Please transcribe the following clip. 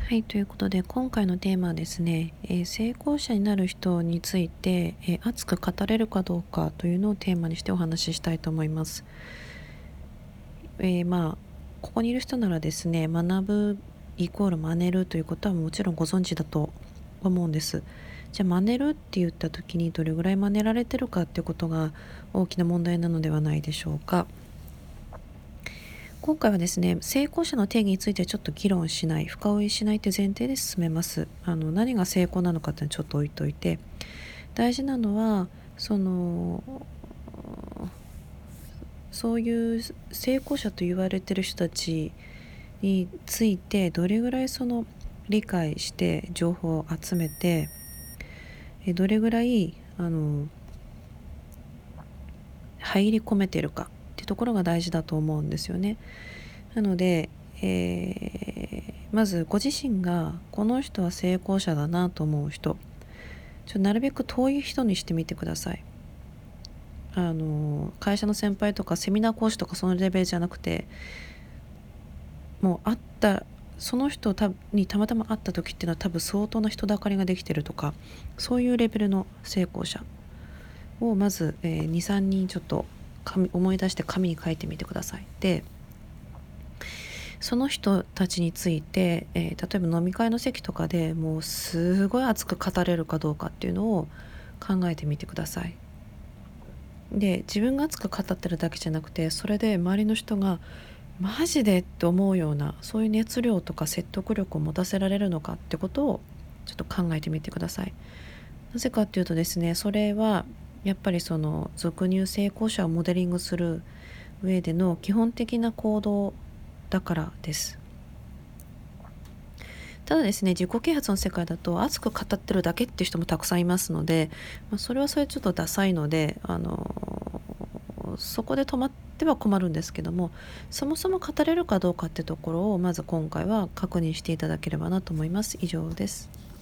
はい、ということで今回のテーマはですね、成功者になる人について、熱く語れるかどうかというのをテーマにしてお話ししたいと思います。ここにいる人ならですね、学ぶイコール真似るということはもちろんご存知だと思うんです。じゃあ真似るって言った時にどれぐらい真似られてるかっていうことが大きな問題なのではないでしょうか。今回はですね、成功者の定義についてちょっと議論しない、深追いしないという前提で進めます。何が成功なのかってちょっと置いといて、大事なのは、そういう成功者と言われてる人たちについて、どれぐらい理解して情報を集めて、どれぐらい、入り込めてるかっていうところが大事だと思うんですよね。なので、まずご自身がこの人は成功者だなと思う人、なるべく遠い人にしてみてください。会社の先輩とかセミナー講師とかそのレベルじゃなくて、もうその人にたまたま会った時っていうのは多分相当な人だかりができてるとか、そういうレベルの成功者をまず、2、3人ちょっと思い出して紙に書いてみてください。で、その人たちについて、例えば飲み会の席とかでもうすごい熱く語れるかどうかっていうのを考えてみてください。で、自分が熱く語ってるだけじゃなくて、それで周りの人がマジでって思うような、そういう熱量とか説得力を持たせられるのかってことをちょっと考えてみてください。なぜかっていうとですね、それはやっぱり俗入成功者をモデリングする上での基本的な行動だからです。ただですね、自己啓発の世界だと熱く語ってるだけっていう人もたくさんいますので、それはそれちょっとダサいので、そこで止まっては困るんですけども、そもそも語れるかどうかってところをまず今回は確認していただければなと思います。以上です。